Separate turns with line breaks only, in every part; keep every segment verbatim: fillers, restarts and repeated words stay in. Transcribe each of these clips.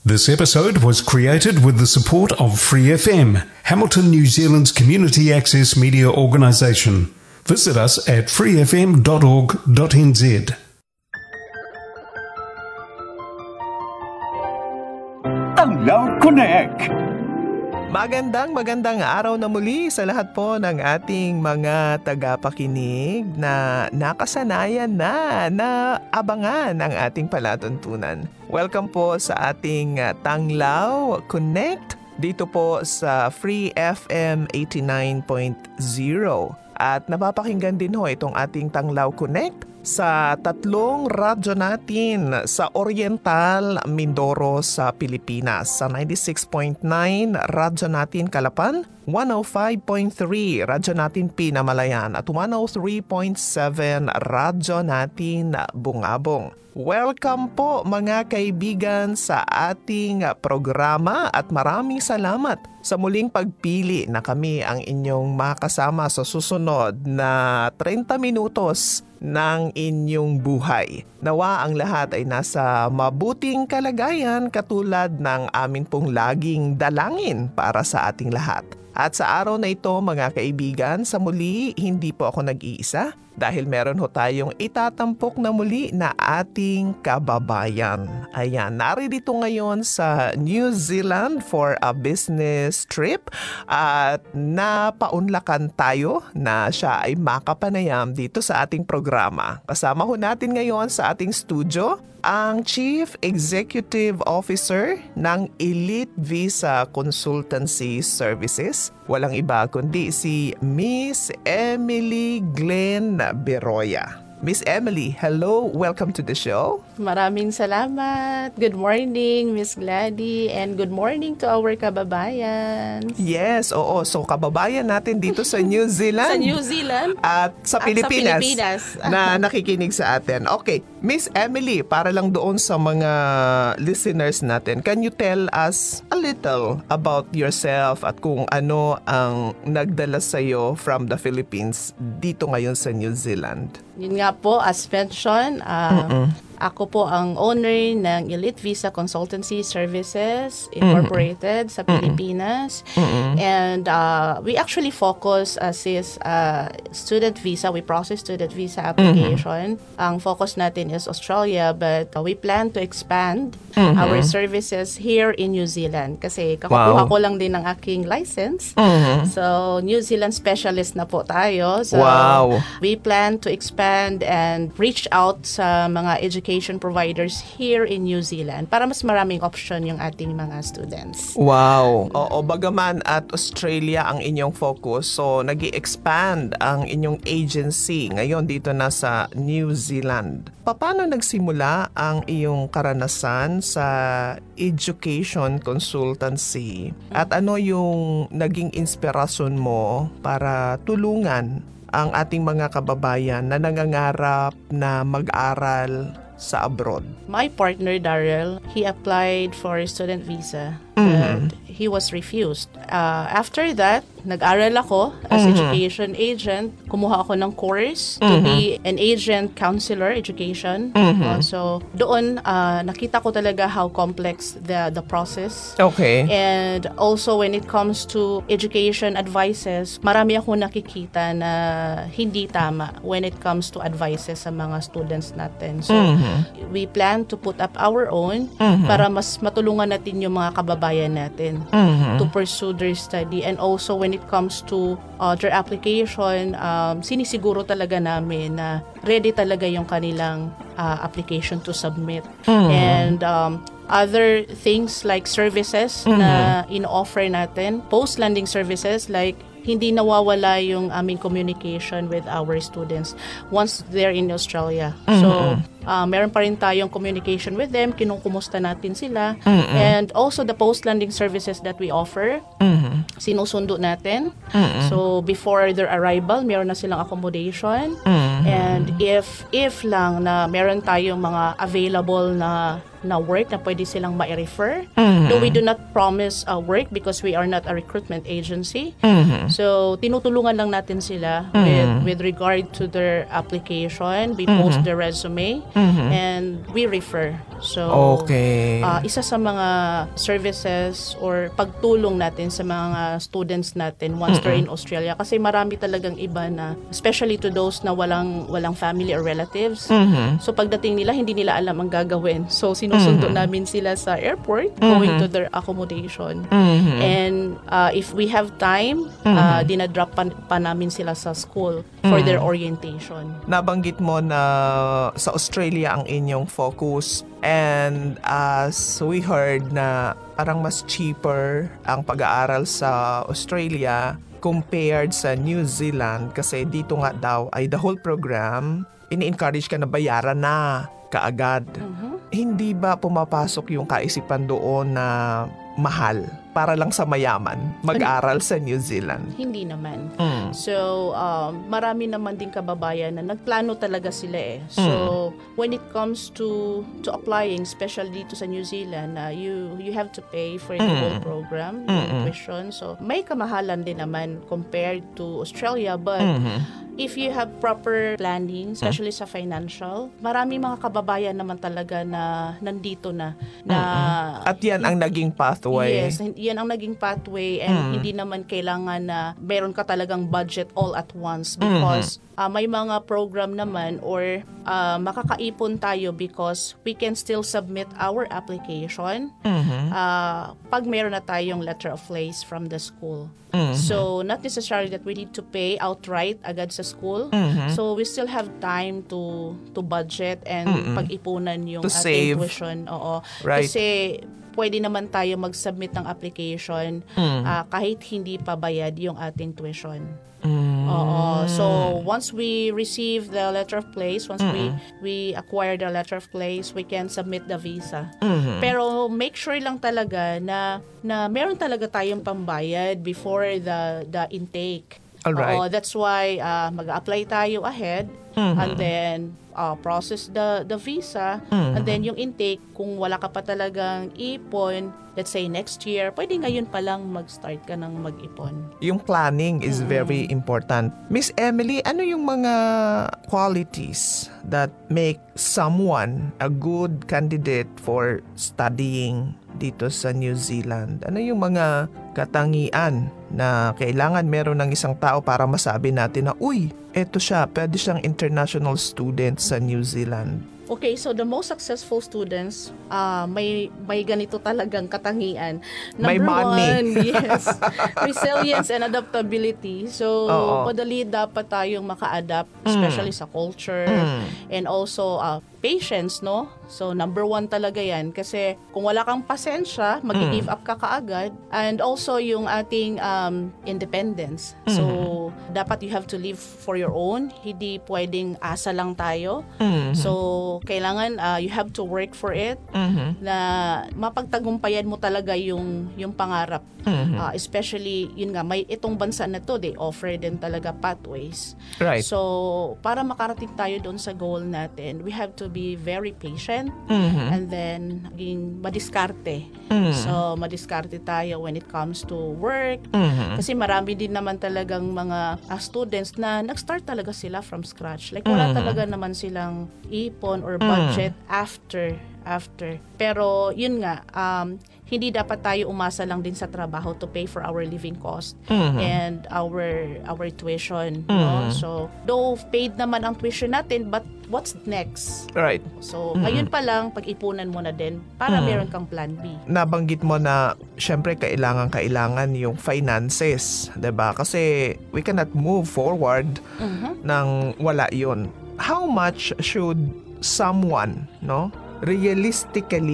This episode was created with the support of Free F M, Hamilton, New Zealand's community access media organisation. Visit us at free f m dot org dot n z.
Tanglaw Connect!
Magandang magandang araw na muli sa lahat po ng ating mga tagapakinig na nakasanayan na na abangan ang ating palatuntunan. Welcome po sa ating Tanglaw Connect dito po sa Free F M eighty-nine point zero. At napapakinggan din ho itong ating Tanglaw Connect sa tatlong radyo natin sa Oriental Mindoro sa Pilipinas. Sa ninety-six point nine radyo natin Calapan, one oh five point three radyo natin Pinamalayan at one oh three point seven radyo natin Bungabong. Welcome po mga kaibigan sa ating programa at maraming salamat sa muling pagpili na kami ang inyong makasama sa susunod na thirty minutos ng inyong buhay. Nawa ang lahat ay nasa mabuting kalagayan katulad ng amin pong laging dalangin para sa ating lahat. At sa araw na ito mga kaibigan, sa muli hindi po ako nag-iisa dahil meron ho tayong itatampok na muli na ating kababayan. Ayan, naririto ngayon sa New Zealand for a business trip at napaunlakan tayo na siya ay makapanayam dito sa ating programa. Kasama ho natin ngayon sa ating studio ang Chief Executive Officer ng Elite Visa Consultancy Services. Walang iba kundi si Miss Emily Glenn Beroya. Miss Emily, hello. Welcome to the show.
Maraming salamat. Good morning, Miss Gladys, and good morning to our kababayan.
Yes, oo. So, kababayan natin dito sa New Zealand.
Sa New Zealand.
At sa
at
Pilipinas.
Sa Pilipinas.
Na nakikinig sa atin. Okay. Miss Emily, para lang doon sa mga listeners natin, can you tell us a little about yourself at kung ano ang nagdala sa'yo from the Philippines dito ngayon sa New Zealand?
Yun nga po, as mentioned, uh, ako po ang owner ng Elite Visa Consultancy Services Incorporated mm-hmm. sa Pilipinas. Mm-hmm. And uh, we actually focus as is uh, student visa. We process student visa application. Mm-hmm. Ang focus natin is Australia, but uh, we plan to expand mm-hmm. our services here in New Zealand. Kasi kakakuha wow. ko lang din ng aking license. Mm-hmm. So, New Zealand specialist na po tayo. So,
wow.
we plan to expand and reach out sa mga education providers here in New Zealand para mas maraming option yung ating mga students.
Wow! Oo, bagaman at Australia ang inyong focus, so nag-i-expand ang inyong agency ngayon dito na sa New Zealand. Paano nagsimula ang iyong karanasan sa education consultancy? At ano yung naging inspirasyon mo para tulungan ang ating mga kababayan na nangangarap na mag-aral sa abroad?
My partner, Daryl, he applied for a student visa,
mm-hmm.
but he was refused. Uh, after that, nag-aral ako as mm-hmm. education agent. Kumuha ako ng course mm-hmm. to be an agent counselor education. Mm-hmm. Uh, so, doon, uh, nakita ko talaga how complex the the process.
Okay.
And also, when it comes to education advices, marami ako nakikita na hindi tama when it comes to advices sa mga students natin. So, mm-hmm. we plan to put up our own mm-hmm. para mas matulungan natin yung mga kababayan natin mm-hmm. to pursue their study. And also, when it comes to uh, their application, um, sinisiguro talaga namin na ready talaga yung kanilang uh, application to submit. Mm-hmm. And um, other things like services mm-hmm. na in-offer natin, post-landing services like hindi nawawala yung aming communication with our students once they're in Australia. Mm-hmm. So, uh, meron pa rin tayong communication with them, kinukumusta natin sila. Mm-hmm. And also the post-landing services that we offer, mm-hmm. sinusundo natin. Mm-hmm. So, before their arrival, meron na silang accommodation. Mm-hmm. And if if lang na meron tayong mga available na na work na pwede silang ma-refer. Mm-hmm. Though we do not promise uh, work because we are not a recruitment agency. Mm-hmm. So, tinutulungan lang natin sila mm-hmm. with with regard to their application. We mm-hmm. post their resume mm-hmm. and we refer. So,
okay.
uh, isa sa mga services or pagtulong natin sa mga students natin once mm-hmm. they're in Australia. Kasi marami talagang iba na, especially to those na walang walang family or relatives. Mm-hmm. So, pagdating nila, hindi nila alam ang gagawin. So, sinusundo mm-hmm. namin sila sa airport mm-hmm. going to their accommodation. Mm-hmm. And uh, if we have time, mm-hmm. uh, dinadrop pa, pa namin sila sa school for mm-hmm. their orientation.
Nabanggit mo na sa Australia ang inyong focus. And as we heard na parang mas cheaper ang pag-aaral sa Australia compared sa New Zealand kasi dito nga daw ay the whole program ini-encourage ka na bayaran na kaagad. Mm-hmm. Hindi ba pumapasok yung kaisipan doon na mahal para lang sa mayaman mag-aral sa New Zealand?
Hindi naman.
Mm.
So, um, marami naman din kababayan na nagplano talaga sila eh. So, mm. when it comes to to applying, especially dito sa New Zealand, uh, you you have to pay for the mm. whole program, yung tuition. So, may kamahalan din naman compared to Australia, but mm-hmm. if you have proper planning, especially sa financial, marami mga kababayan naman talaga na nandito na. na
mm-hmm. At yan ang naging pathway.
Yes, yan ang naging pathway and mm-hmm. hindi naman kailangan na meron ka talagang budget all at once because mm-hmm. uh, may mga program naman or uh, makakaipon tayo because we can still submit our application mm-hmm. uh, pag meron na tayong letter of place from the school. Mm-hmm. So, not necessarily that we need to pay outright agad sa school. Mm-hmm. So, we still have time to to budget and mm-hmm. pag-ipunan yung
to
ating
save.
tuition. Oo.
Right.
Kasi, pwede naman tayo mag-submit ng application mm-hmm. uh, kahit hindi pa bayad yung ating tuition.
Mm.
Oo. So, once we receive the letter of place, once mm-hmm. we we acquire the letter of place, we can submit the visa. Mm-hmm. Pero make sure lang talaga na na meron talaga tayong pambayad before the the intake.
Alright.
Oo, that's why uh, mag-apply tayo ahead mm-hmm. and then uh, process the the visa mm-hmm. and then yung intake, kung wala ka pa talagang ipon, let's say next year, pwede ngayon pa lang mag-start ka ng mag-ipon.
Yung planning is mm-hmm. very important. Miss Emily, ano yung mga qualities that make someone a good candidate for studying dito sa New Zealand? Ano yung mga katangian na kailangan meron ng isang tao para masabi natin na, uy, eto siya, pwede siyang international student sa New Zealand?
Okay, so the most successful students, uh, may may ganito talagang katangian. Number
may money.
one, yes, resilience and adaptability. So, Oo. madali dapat tayong maka-adapt, especially mm. sa culture, mm. and also uh, patience, no? So, number one talaga yan. Kasi kung wala kang pasensya, mag-give mm. up ka kaagad. And also, yung ating um, independence. Mm. So, dapat you have to live for your own. Hindi pwedeng asa lang tayo. Mm. So, kailangan uh, you have to work for it. Mm-hmm. Na mapagtagumpayan mo talaga yung, yung pangarap. Mm-hmm. Uh, especially, yun nga, may itong bansa na to, they offer din talaga pathways.
Right.
So, para makarating tayo doon sa goal natin, we have to be very patient mm-hmm. and then maging madiskarte. Mm-hmm. So, madiskarte tayo when it comes to work. Mm-hmm. Kasi marami din naman talagang mga uh, students na nag-start talaga sila from scratch. Like, wala mm-hmm. talaga naman silang ipon or budget mm-hmm. after after. Pero, yun nga, um, hindi dapat tayo umasa lang din sa trabaho to pay for our living cost mm-hmm. and our our tuition. Mm-hmm. No? So, though paid naman ang tuition natin, but what's next?
Right.
So, mm-hmm. ngayon pa lang, pag-ipunan mo na din para mm-hmm. meron kang plan B.
Nabanggit mo na, syempre, kailangan-kailangan yung finances. Diba? Kasi we cannot move forward mm-hmm. nang wala yun. How much should someone, no, realistically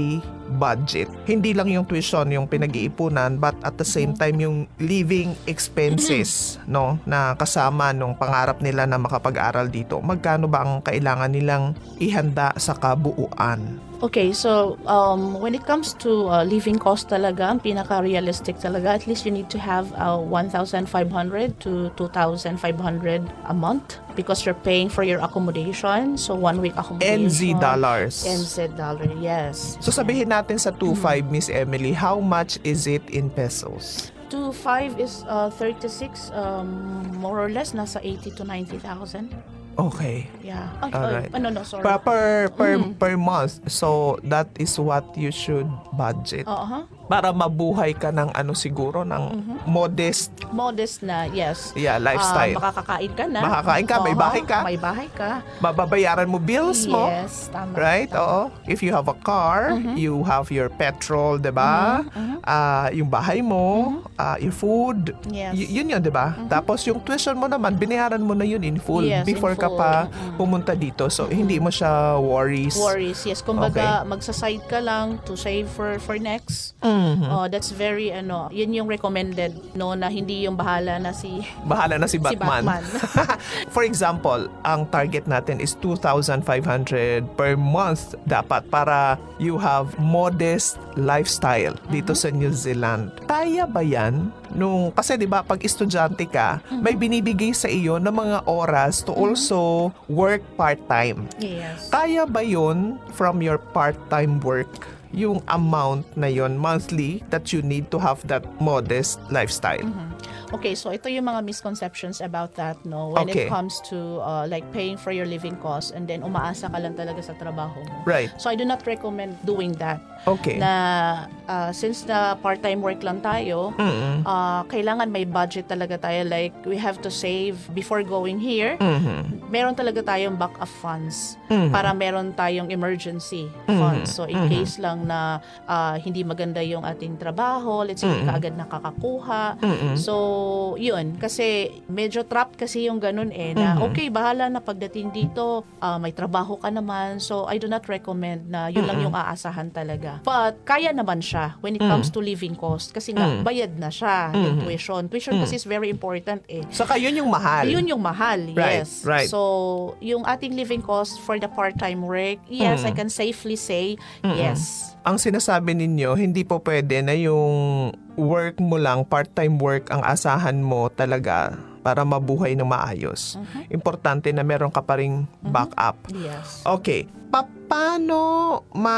budget. Hindi lang yung tuition yung pinag-iipunan, but at the same time yung living expenses, no, na kasama nung pangarap nila na makapag-aral dito. Magkano ba ang kailangan nilang ihanda sa kabuuan?
Okay, so um, when it comes to uh, living cost talaga, ang pinaka-realistic talaga, at least you need to have uh, one thousand five hundred to two thousand five hundred a month because you're paying for your accommodation. So one week accommodation.
N Z dollars.
N Z dollar, yes.
So sabihin natin sa two point five, Miss Emily, how much is it in pesos?
two point five is uh, thirty-six, um, more or less, nasa eighty to ninety thousand.
Okay.
Yeah. Ay,
Alright.
ay, ano, no, sorry.
Per per per,
Mm.
per month. So that is what you should budget.
Uh-huh.
Para mabuhay ka ng ano siguro ng modest
Modest na, yes.
yeah, lifestyle.
Ah, makakakain ka na.
Makakain ka, may
Oo,
bahay ka.
May bahay ka.
Mababayaran mo bills mo.
Yes, tama.
Right?
tama.
Oo. If you have a car, you have your petrol, 'di ba? Ah, yung bahay mo, ah, your food.
Yes.
Y- yun yun, 'di ba? Tapos yung tuition mo naman, binayaran mo na yun in full
Yes, in
before ka
full.
pa
Mhm.
pumunta dito. So hindi mo siya worries.
Worries, yes. Kumbaga, magsa-side ka lang to save for for next.
Mhm.
Oh, that's very, ano, yun yung recommended, no, na hindi yung bahala na si
Bahala na si
si
Batman.
Batman.
For example, ang target natin is two thousand five hundred per month dapat para you have modest lifestyle dito sa New Zealand. Kaya ba yan? Nung, kasi di ba pag estudyante ka, may binibigay sa iyo ng mga oras to also work part-time.
Yes.
Kaya ba yun from your part-time work? Yung amount na yon monthly that you need to have that modest lifestyle.
Okay, so ito yung mga misconceptions about that, no? When
Okay.
it comes to uh, like paying for your living costs and then umaasa ka lang talaga sa trabaho mo.
Right.
So I do not recommend doing that.
Okay.
Na uh, since na part-time work lang tayo,
Mm-mm.
uh, kailangan may budget talaga tayo. Like, we have to save before going here.
Mhm.
Meron talaga tayong backup funds
Mhm.
para meron tayong emergency
Mhm.
funds. So, in
Mhm.
case lang na uh, hindi maganda yung ating trabaho, let's say, hindi ka agad nakakakuha.
Mm-mm.
So, yun. Kasi, medyo trap kasi yung ganun eh, na
Mhm.
okay, bahala na pagdating dito, uh, may trabaho ka naman. So, I do not recommend na yun lang yung aasahan talaga. But, kaya naman siya when it comes to living cost. Kasi nga,
Mm.
bayad na siya yung
Mhm.
tuition. Tuition kasi is very important eh.
Saka yun yung mahal.
Yun yung mahal,
Right,
yes.
right.
So, yung ating living cost for the part-time work, yes,
Mm.
I can safely say,
Mm-mm.
yes.
Ang sinasabi ninyo, hindi po pwede na yung work mo lang, part-time work, ang asahan mo talaga para mabuhay ng maayos. Importante na meron ka pa ring backup.
Yes.
Okay. Pa- paano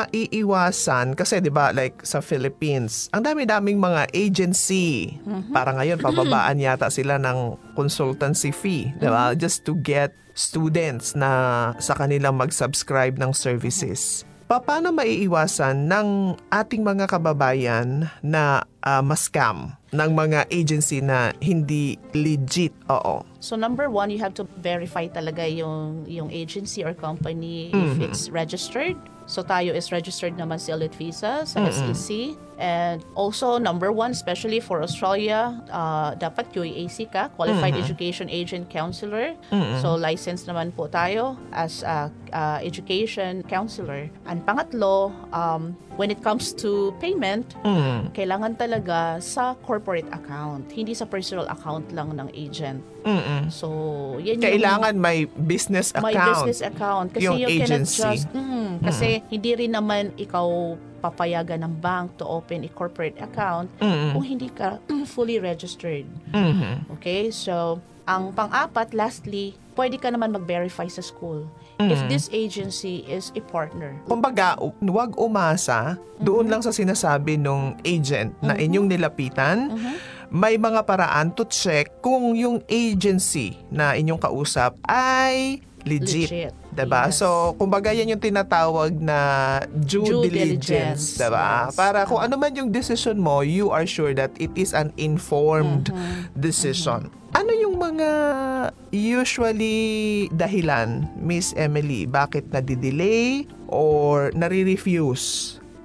maiiwasan? Kasi 'di ba like sa Philippines, ang dami-daming mga agency. Para ngayon pababaan yata sila ng consultancy fee, 'di ba? Just to get students na sa kanila mag-subscribe ng services. Pa- Paano maiiwasan ng ating mga kababayan na uh, ma-scam ng mga agency na hindi legit? Oo.
So number one, you have to verify talaga yung yung agency or company if it's registered. So tayo is registered naman si Elite Visa sa S E C. And also number one, especially for Australia, uh, dapat Q A A C ka, Qualified Education Agent Counselor. So licensed naman po tayo as a uh, education counselor. And pangatlo, um, when it comes to payment,
Mm.
kailangan talaga sa corporate account, hindi sa personal account lang ng agent.
Mm-mm.
So, yan yung
Kailangan may business account.
may business account kasi
yung
you cannot
agency.
just mm, kasi hindi rin naman ikaw papayagan ng bank to open a corporate account
Mm-mm.
kung hindi ka fully registered.
Mhm.
Okay? So, ang pang-apat, lastly, pwede ka naman mag-verify sa school if this agency is a partner.
Kumbaga, u- huwag umasa doon lang sa sinasabi ng agent na inyong nilapitan. May mga paraan to check kung yung agency na inyong kausap ay legit.
Legit.
Diba?
Yes.
So, kumbaga yan yung tinatawag na due,
Due
diligence.
diligence.
Diba?
Yes.
Para kung ano man yung decision mo, you are sure that it is an informed decision. Ano yung mga usually dahilan, Miss Emily, bakit nadidelay or nare-refuse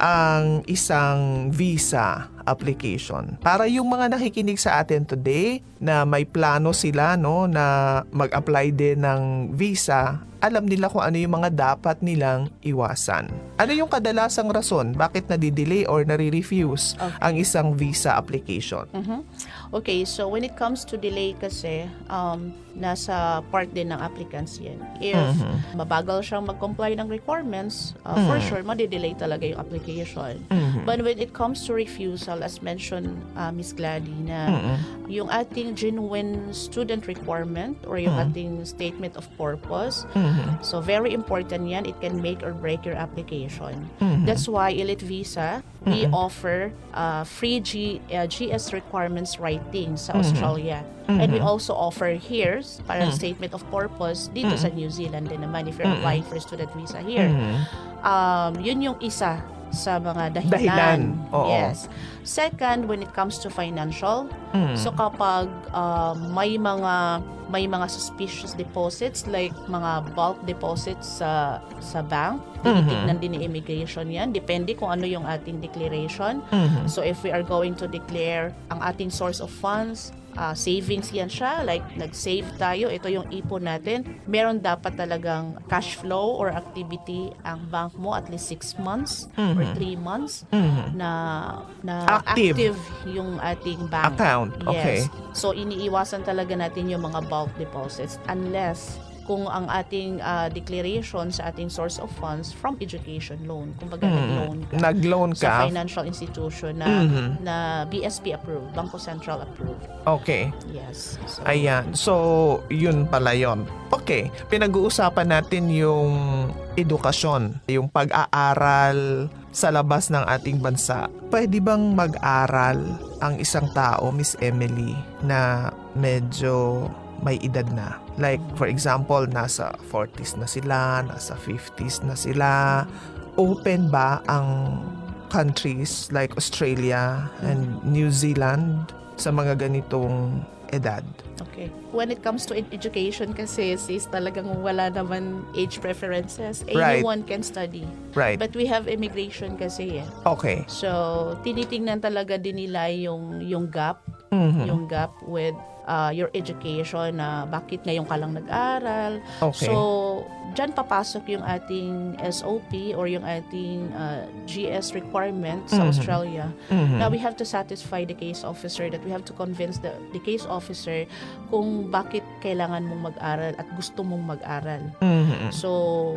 ang isang visa application? Para yung mga nakikinig sa atin today na may plano sila no na mag-apply din ng visa, alam nila kung ano yung mga dapat nilang iwasan. Ano yung kadalasang rason bakit nadidelay or nare-refuse
Okay.
ang isang visa application?
Mhm. Okay, so when it comes to delay kasi, um, nasa part din ng applicants yan. If
Mhm.
mabagal siyang mag-comply ng requirements, uh, for
Mhm.
sure, madidelay talaga yung application.
Mhm.
But when it comes to refusal, as mentioned, uh, Miss Gladys, na
Mhm.
yung ating genuine student requirement or yung
Mhm.
ating statement of purpose,
Mhm.
so very important yan. It can make or break your application.
Mhm.
That's why Elite Visa, we
Mhm.
offer uh, free G, uh, G S requirements writing sa
Mhm.
Australia. And we
Mhm.
also offer here, parang
Mhm.
statement of purpose, dito
Mhm.
sa New Zealand din naman if you're
Mhm.
applying for student visa here.
Mhm.
Um, yun yung isa sa mga dahilan.
Dahilan, oo.
Yes. Second, when it comes to financial,
Mhm.
so kapag uh, may mga may mga suspicious deposits like mga bulk deposits sa sa bank, tinitignan din ni immigration yan. Depende kung ano yung ating declaration.
Mhm.
So if we are going to declare ang ating source of funds, uh, savings yan siya, like nag-save tayo, ito yung ipon natin, meron dapat talagang cash flow or activity ang bank mo at least six months or
Mhm.
three months
Mhm.
na na
Active.
active yung ating bank
Account, okay.
Yes. So iniiwasan talaga natin yung mga bulk deposits unless kung ang ating uh, declaration sa ating source of funds from education loan. Kumbaga
Mhm.
nag-loan ka
Nag-loan
sa
ka.
financial institution na
Mhm.
na B S P approved, Bangko Sentral approved.
Okay.
Yes. So,
Ayan. So, yun pala yun. Okay. Pinag-uusapan natin yung edukasyon, yung pag-aaral sa labas ng ating bansa. Pwede bang mag-aral ang isang tao, Miss Emily, na medyo may edad na? Like, for example, nasa forties na sila, nasa fifties na sila. Open ba ang countries like Australia and New Zealand sa mga ganitong edad?
Okay. When it comes to ed- education kasi sis, talagang wala naman age preferences.
Right.
Anyone can study.
Right.
But we have immigration kasi eh.
Okay.
So, tinitingnan talaga din nila yung yung gap,
Mhm.
yung gap with uh, your education na bakit ngayon ka lang nag-aral.
Okay.
So, dyan papasok yung ating S O P or yung ating uh, G S requirement sa
Mhm.
Australia.
Mhm.
Now, we have to satisfy the case officer that we have to convince the, the case officer kung bakit kailangan mong mag-aral at gusto mong mag-aral.
Mhm.
So,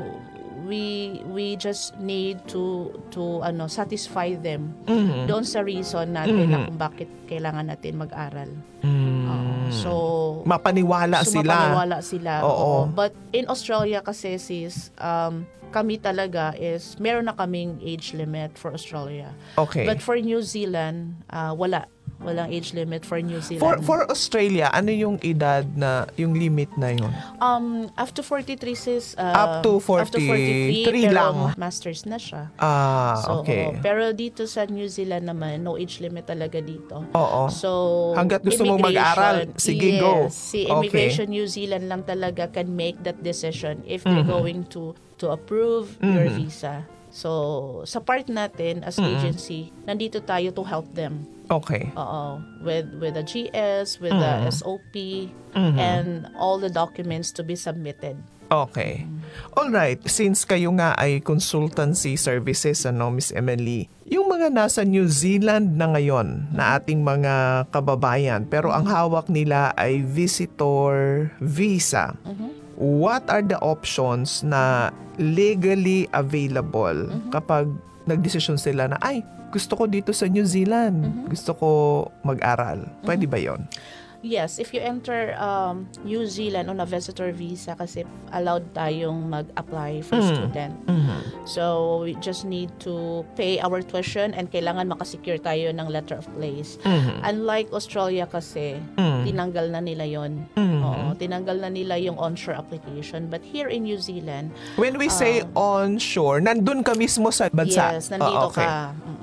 we we just need to to ano satisfy them
Mhm.
doon sa reason natin na
Mhm.
kung bakit kailangan natin mag-aral.
Mm.
Oo. So,
Mapaniwala
so
sila.
mapaniwala sila.
Oo.
But in Australia kasi sis, um, kami talaga is, meron na kaming age limit for Australia.
Okay.
But for New Zealand, uh, wala. Walang age limit for New Zealand.
For for Australia, ano yung edad na yung limit na yun?
um, up to forty-three sis. Uh,
Up to
Up to forty-three,
forty-three
pero
lang.
masters na siya.
Ah,
So,
okay.
oo. Pero dito sa New Zealand naman, no age limit talaga dito.
Oo.
So,
Hanggat gusto mong mag-aral,
immigration,
sige,
yes,
go.
Si
Okay.
Immigration New Zealand lang talaga can make that decision if they're
Mhm.
going to to approve your
Mhm.
visa. So, sa part natin as
Mhm.
agency, nandito tayo to help them.
Okay.
Oo, with with the G S, with the
Mhm.
S O P,
Mhm.
and all the documents to be submitted.
Okay. All right. Since kayo nga ay consultancy services, ano, Miss Emily, yung mga nasa New Zealand na ngayon na ating mga kababayan, pero ang hawak nila ay visitor visa. What are the options na legally available kapag nagdesisyon sila na, ay, gusto ko dito sa New Zealand, gusto ko mag-aral. Pwede ba yon?
Yes, if you enter um, New Zealand on a visitor visa kasi allowed tayong mag-apply for
Mm.
student. So, we just need to pay our tuition and kailangan makasecure tayo ng letter of place.
Mhm.
Unlike Australia kasi,
Mm.
tinanggal na nila yon.
Mhm.
Oo, tinanggal na nila yung onshore application. But here in New Zealand,
When we say onshore, nandun ka mismo sa bansa.
yes, nandito
Ah, okay.
ka. Mm-mm.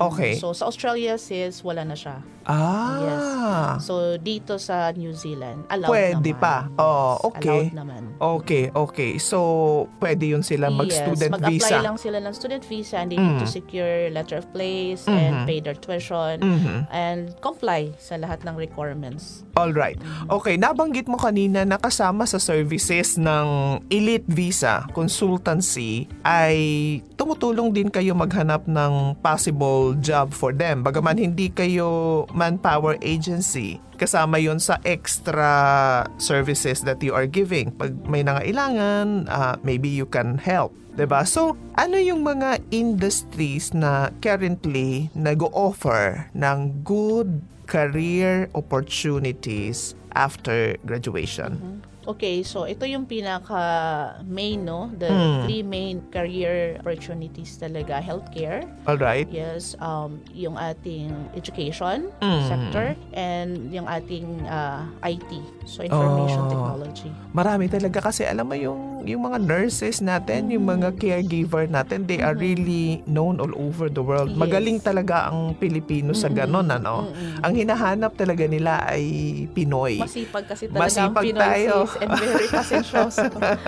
Okay.
So, sa Australia, sis, wala na siya.
Ah.
Yes. So, dito sa New Zealand, allowed
Pwede
naman.
pa.
Yes,
Oh, okay.
allowed naman.
Okay, okay. So, pwede yun sila mag-student
yes, mag-apply
visa.
lang sila ng student visa and they
Mm.
need to secure letter of place
Mhm.
and pay their tuition
Mhm.
and comply sa lahat ng requirements.
All right. Okay, nabanggit mo kanina na kasama sa services ng Elite Visa Consultancy ay tumutulong din kayo maghanap ng possible job for them. Bagaman hindi kayo manpower agency, kasama yon sa extra services that you are giving. Pag may nangailangan, uh, maybe you can help. Diba? So, ano yung mga industries na currently nag-o-offer ng good career opportunities after graduation?
Okay, so ito yung pinaka main, no? The
Hmm.
three main career opportunities talaga. Healthcare,
All right.
yes, um, yung ating education
Mm.
sector, and yung ating uh, I T, so information
Oh.
technology.
Marami talaga kasi alam mo yung yung mga nurses natin, yung mga caregiver natin, they are really known all over the world.
Yes.
Magaling talaga ang Pilipino sa ganon, ano? Ang hinahanap talaga nila ay Pinoy.
Masipag kasi talaga
Masipag
ang Pinoy,
tayo.
sis, and very pasensyoso.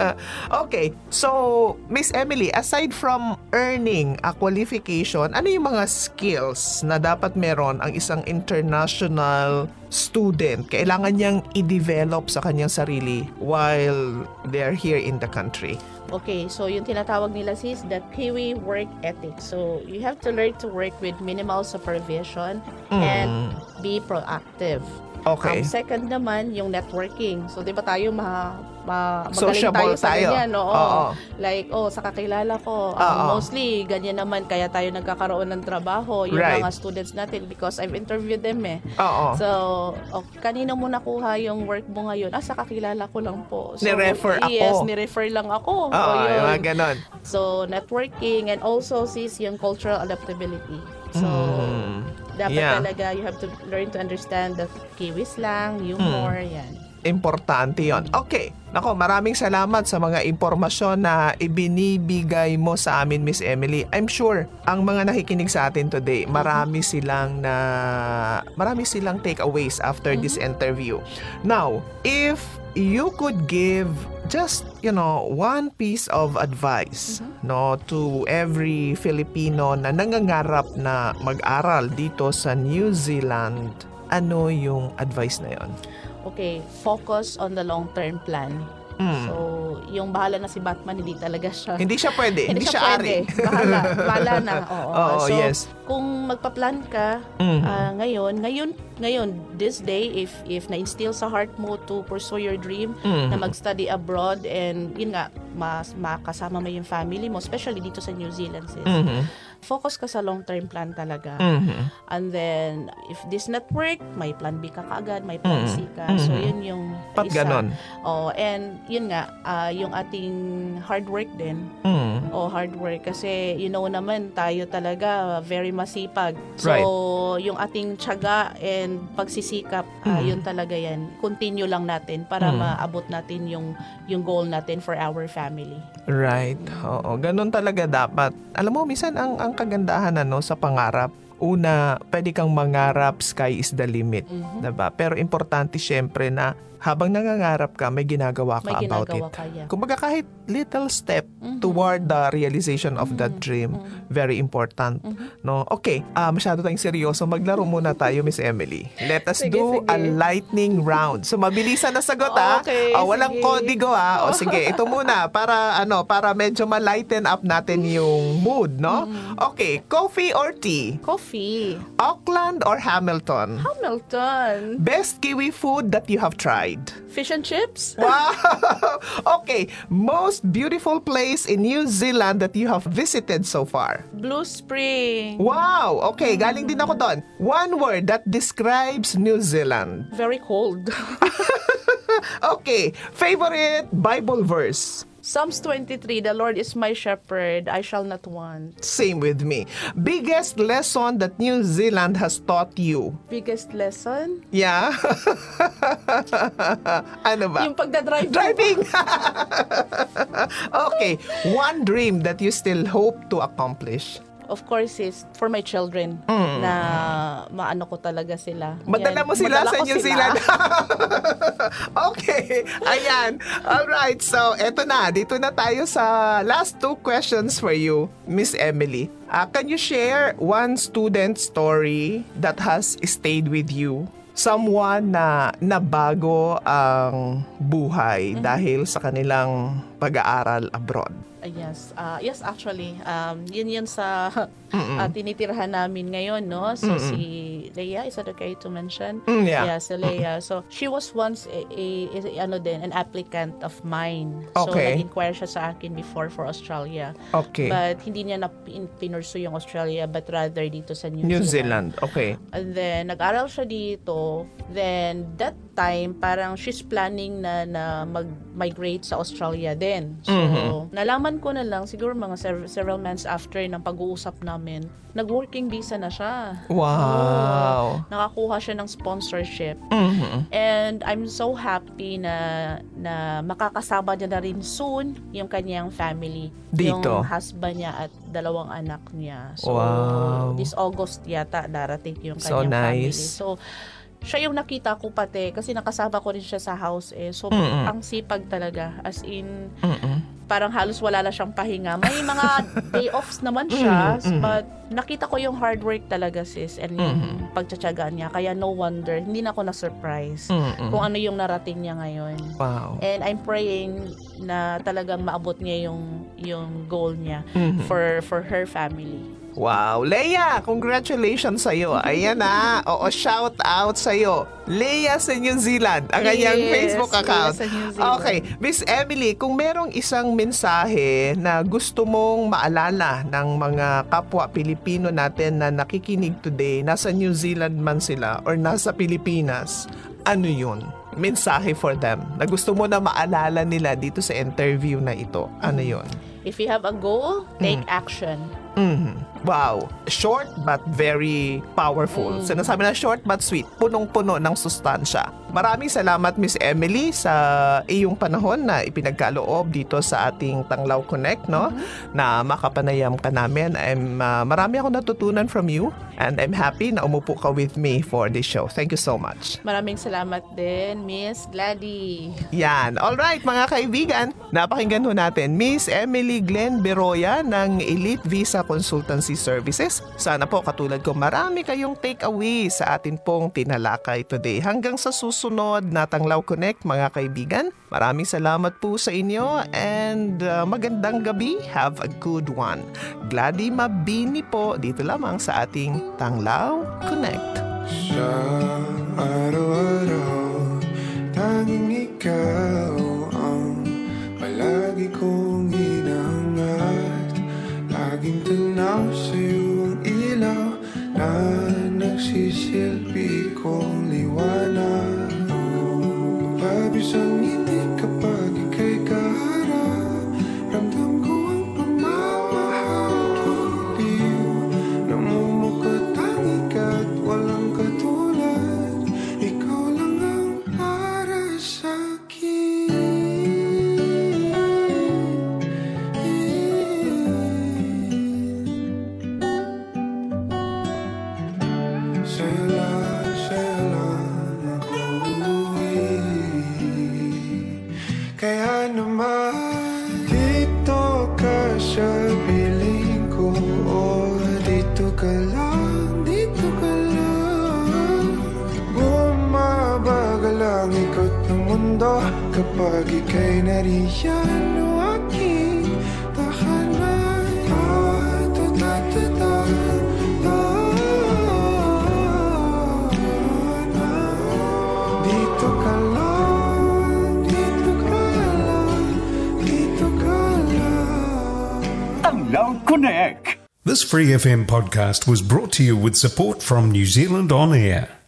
Okay, so Miss Emily, aside from earning a qualification, ano yung mga skills na dapat meron ang isang international student? Kailangan niyang i-develop sa kanyang sarili while they're here in the country.
Okay, so yung tinatawag nila sis, the Kiwi work ethic. So you have to learn to work with minimal supervision and be proactive.
Okay.
Um, second naman, yung networking. So, di ba tayo ma, ma, magaling
Sociable
tayo sa
tayo.
ganyan? Oo.
Oo.
Like, oh, sa kakilala ko, um,
Oo.
mostly, ganyan naman, kaya tayo nagkakaroon ng trabaho, yung
Right.
mga students natin, because I've interviewed them eh.
Oo.
So, oh, kanino mo nakuha yung work mo ngayon? Ah, sa kakilala ko lang po. So,
Ni-refer ako.
Yes, ni-refer lang ako.
Oo,
O, yun.
yung mga ganon.
So, networking and also sis yung cultural adaptability. So,
Mm.
dapat
Yeah.
talaga you have to learn to understand the Kiwi slang, humor,
Hmm.
yan.
Importante yon. Okay. Nako, maraming salamat sa mga impormasyon na ibinibigay mo sa amin, Miss Emily. I'm sure ang mga nakikinig sa atin today, marami silang na marami silang takeaways after this interview. Now, if you could give just, you know, one piece of advice, no, to every Filipino na nangangarap na mag-aral dito sa New Zealand, ano yung advice na yon?
Okay, focus on the long-term plan.
Mm.
So, yung bahala na si Batman, hindi talaga siya.
Hindi siya pwede. Hindi, siya ari.
pwede. Bahala, bahala na. Oo.
Oo,
so,
yes.
kung magpa-plan ka
Mhm.
ah, ngayon, ngayon, ngayon, this day, if if na-instill sa heart mo to pursue your dream,
Mhm.
na mag-study abroad, and yun nga, mas makasama mo yung family mo, especially dito sa New Zealand, sis.
Mhm.
Focus ka sa long-term plan talaga.
Mhm.
And then, if this not work, may plan B ka kaagad, may plan C ka. So,
Mhm.
yun yung
Pat
isa.
ganon.
Oh, and yun nga, ah, yung ating hard work din.
Mm.
O hard work kasi you know naman tayo talaga very masipag. So
Right.
yung ating tiyaga and pagsisikap, ah,
Mm.
yun talaga yan. Continue lang natin para
Mm.
maabot natin yung yung goal natin for our family.
Right. Oo, ganun talaga dapat. Alam mo, minsan ang ang kagandahan ano sa pangarap, una, pwede kang mangarap, sky is the limit,
Mhm.
'di ba? Pero importante syempre na habang nangangarap ka, may ginagawa ka
May
about
ginagawa
it.
ka, yeah.
Kumbaga kahit little step
Mhm.
toward the realization of that dream, very important. No? Okay, ah masyado tayong seryoso. Maglaro muna tayo, Miss Emily. Let us
Sige,
do
sige.
a lightning round. So mabilisan na sagot ha.
Okay,
Ah, walang
sige.
kodigo ha. O sige, ito muna para ano, para medyo ma-lighten up natin yung mood, no? Okay, coffee or tea?
Coffee.
Auckland or Hamilton?
Hamilton.
Best kiwi food that you have tried?
Fish and chips.
Wow! Okay, most beautiful place in New Zealand that you have visited so far?
Blue Spring.
Wow! Okay, galing din ako doon. One word that describes New Zealand.
Very cold.
Okay, favorite Bible verse?
Psalms twenty-three, the Lord is my shepherd, I shall not want.
Same with me. Biggest lesson that New Zealand has taught you?
Biggest lesson?
Yeah? Ano ba?
Yung pagdadrive.
Driving! Okay, one dream that you still hope to accomplish?
of course is for my children
Mm.
na maano ko talaga sila.
Madala
Yan.
mo sila
Madala
sa
ko
New
sila.
Zealand. Okay. Ayan. Alright. So, eto na. Dito na tayo sa last two questions for you, Miss Emily. Uh, can you share one student story that has stayed with you? Someone na nabago ang buhay
Mm-hmm.
dahil sa kanilang pag-aaral abroad.
Uh, yes. Uh, yes, actually. Um, yun yun sa uh, tinitirhan namin ngayon, no? So,
Mm-mm.
si Leia, is that okay to mention?
Mm, yeah.
Yeah, si Leia. So, she was once a, a, a- ano din, an applicant of mine. So,
Okay.
nag-inquire siya sa akin before for Australia.
Okay.
But hindi niya na pin- pinursu yung Australia, but rather dito sa New,
New
Zealand.
Zealand. Okay.
And then, nag-aral siya dito. Then, that time, parang she's planning na, na mag-migrate sa Australia din. So,
Mhm.
nalaman ko na lang, siguro mga sev- several months after ng pag-uusap namin, nag-working visa na siya.
Wow.
Oo. Nakakuha siya ng sponsorship.
Mhm.
And I'm so happy na na makakasama niya na rin soon yung kanyang family.
Dito?
Yung husband niya at dalawang anak niya. So,
Wow.
this August yata darating yung
So
kanyang family.
nice.
So, siya yung nakita ko pati kasi nakasama ko rin siya sa house eh. So,
Mm-mm.
ang sipag talaga. As in,
Mm-mm.
parang halos wala na siyang pahinga. May mga day offs naman siya,
Mm, mm.
but nakita ko yung hard work talaga, sis, and yung pagtsatsaga niya. Kaya no wonder, hindi na ako na-surprise
Mm-mm.
kung ano yung narating niya ngayon.
Wow.
And I'm praying na talagang maabot niya yung yung goal niya
Mhm.
for for her family.
Wow. Leia, congratulations sa'yo. Ayan na. Oo, shout out sa'yo. Leia sa New Zealand, ang kanyang
Yes,
Facebook account.
Leia sa New Zealand.
Okay. Miss Emily, kung merong isang mensahe na gusto mong maalala ng mga kapwa Pilipino natin na nakikinig today, nasa New Zealand man sila or nasa Pilipinas, ano yun? Mensahe for them na gusto mo na maalala nila dito sa interview na ito. Ano yun?
If you have a goal, take action.
Mhm. Wow. Short but very powerful. Sinasabi na short but sweet. Punong-puno ng sustansya. Maraming salamat, Miss Emily, sa iyong panahon na ipinagkaloob dito sa ating Tanglaw Connect, no? Na makapanayam ka namin. I'm, uh, marami ako natutunan from you and I'm happy na umupo ka with me for this show. Thank you so much.
Maraming salamat din, Miss Gladys.
Yan. Alright, mga kaibigan, napakinggan ho natin Miss Emily Glenn Beroya ng Elite Visa Consultancy Services. Sana po katulad ko marami kayong takeaway sa atin pong tinalakay today. Hanggang sa susunod na Tanglaw Connect, mga kaibigan, maraming salamat po sa inyo and uh, magandang gabi. Have a good one. Glady Mabini po dito lamang sa ating Tanglaw Connect.
Sa araw-araw, tanging ikaw ang palagi kong hinahangat. Laging tanaw sa'yo ang ilaw na nagsisilbi kong liwanag. Labis ang ngiti kapag ika'y kaharap. Ramdam ko ang pagmamahal giliw. Namumukot ang ikat, walang katulad. Ikaw lang ang para sa'kin. Sa'yo lang, sa'yo lang ako uuwi. Kaya naman dito ka sa piling ko. O dito ka lang, dito ka lang. Bumabagal ang ikot ng mundo kapag ika'y nariyan o aking tahanan. Ah, ta ta ta ta ta. Dito ka lang, dito ka lang, dito ka lang.
Tanglaw Connect.
This Free F M podcast was brought to you with support from New Zealand On Air.